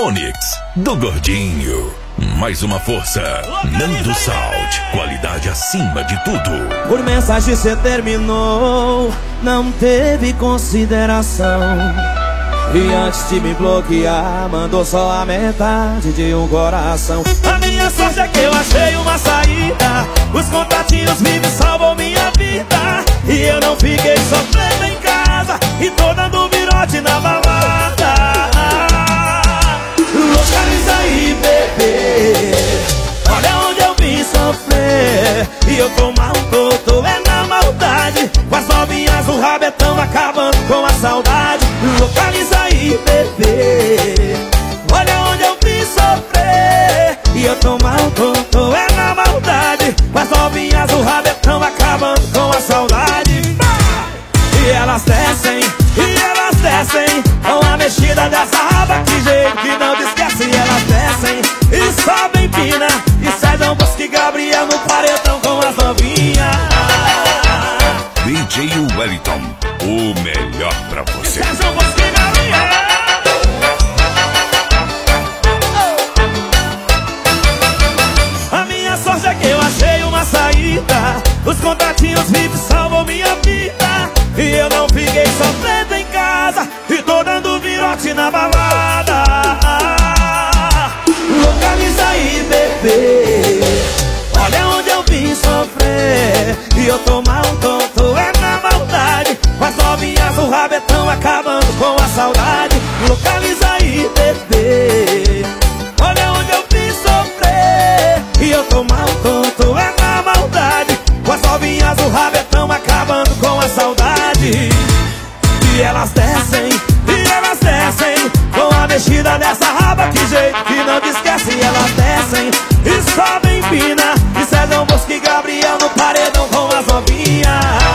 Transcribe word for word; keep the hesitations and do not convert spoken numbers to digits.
Onix, do Gordinho. Mais uma força. Nando Salt, qualidade acima de tudo. Por mensagem cê terminou, não teve consideração. E antes de me bloquear, mandou só a metade de um coração. A minha sorte é que eu achei uma saída. Os contatinhos vivos salvam minha vida. E eu não fiquei sofrendo em casa e tô dando virote na balada. Localiza aí, bebê, olha onde eu vim sofrer. E eu tô mal, tô, tô é na maldade. Com as novinhas o rabetão acabando com a saudade. Localiza aí, bebê, olha onde eu vim sofrer. E eu tô mal, tô, tô é na maldade. Com as novinhas o rabetão acabando com a saudade. E elas descem, e elas descem com a mexida dessa raba, que jeito que não te esquece. E elas descem e sobem pina e Cezão Bosco e Gabriel no paredão com as novinhas. D J Wellington, o melhor pra você. Cezão Bosco e Gabriel. A minha sorte é que eu achei uma saída. Os contatinhos vivos salvam minha vida. E eu não fiquei sofrendo em casa e tô dando virote na balada. Localiza aí, bebê, olha onde eu vim sofrer. E eu tô mal, tô, tô é na maldade. Com as novinhas o rabetão acabando com a saudade. Localiza aí, bebê, olha onde eu vim sofrer. E eu tô mal, tô, tô é na maldade. Com as novinhas o rabetão acabando com a saudade. E elas descem, e elas descem com a mexida dessa raba, que jeito que não te esquece. E elas descem e sobem pina e Cezão Bosco e Gabriel no paredão com as novinhas.